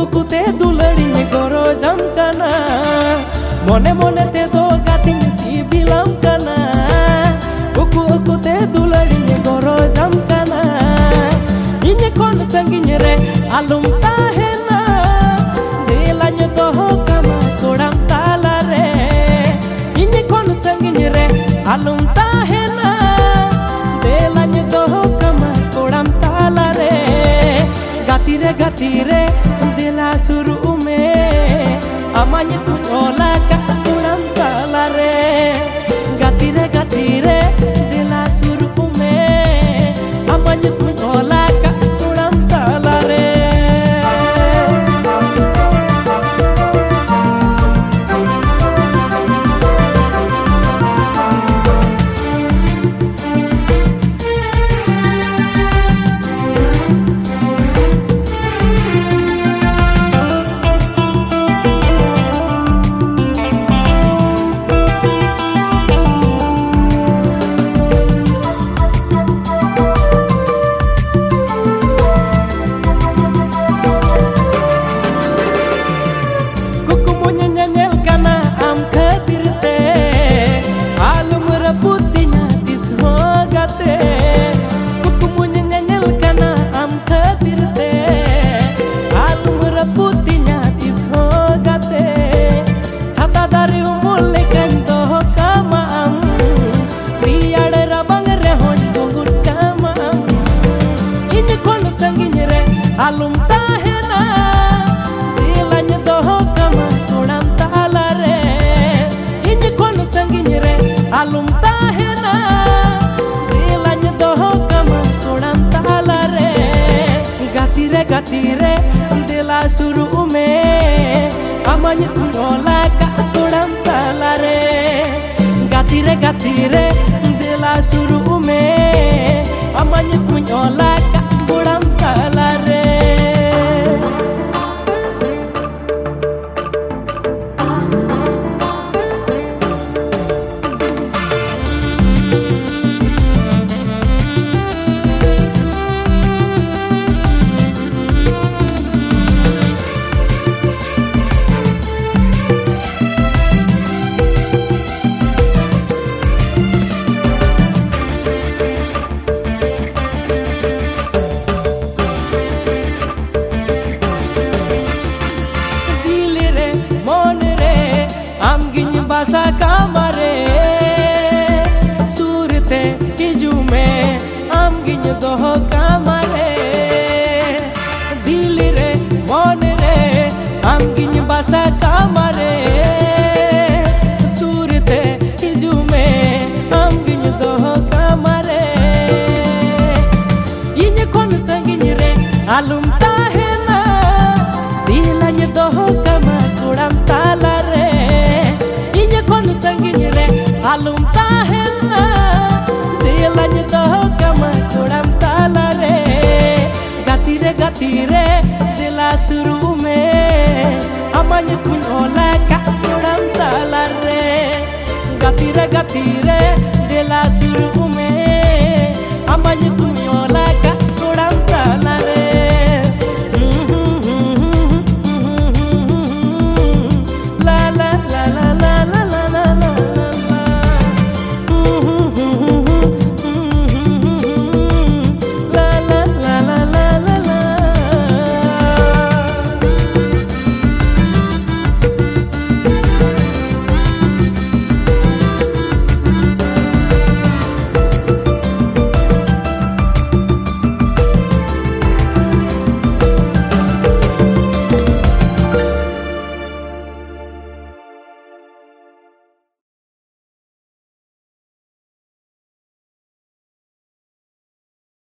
उकुते दुलड़ी गोरो जमकना मोने मोने ते दो गातिंग सिबिलम कना उकुते दुलड़ी गोरो जमकना इन्हे कोन संगिन रे आलum tahena delanya doho kama kodam tala re इन्हे कोन संगिन रे आलum tahena delanya doho kama kodam tala re gatire dela suru me amanya tu ola ka kodam tala re gatire dela suru me amanya tu ola ka kodam tala re आलum tahena delanya doho kama kodam tala re inje kon sangin re alum tahena delanya doho kama kodam tala re gatire dela suru me amanya ola ka kodam tala re gatire dela suru me amanya ola ka kodam tala re basa kamare surte kijume amginya doho kamare dil re mon re amginya basa kamare surte kijume amginya doho kamare inya kon sangin re alum tahena dilanya doho kama kodam tala re sangin re alum tahena delanya doho kama kodam tala re gatire dela suru me amanya kun ola ka kodam tala re gatire dela suru me amanya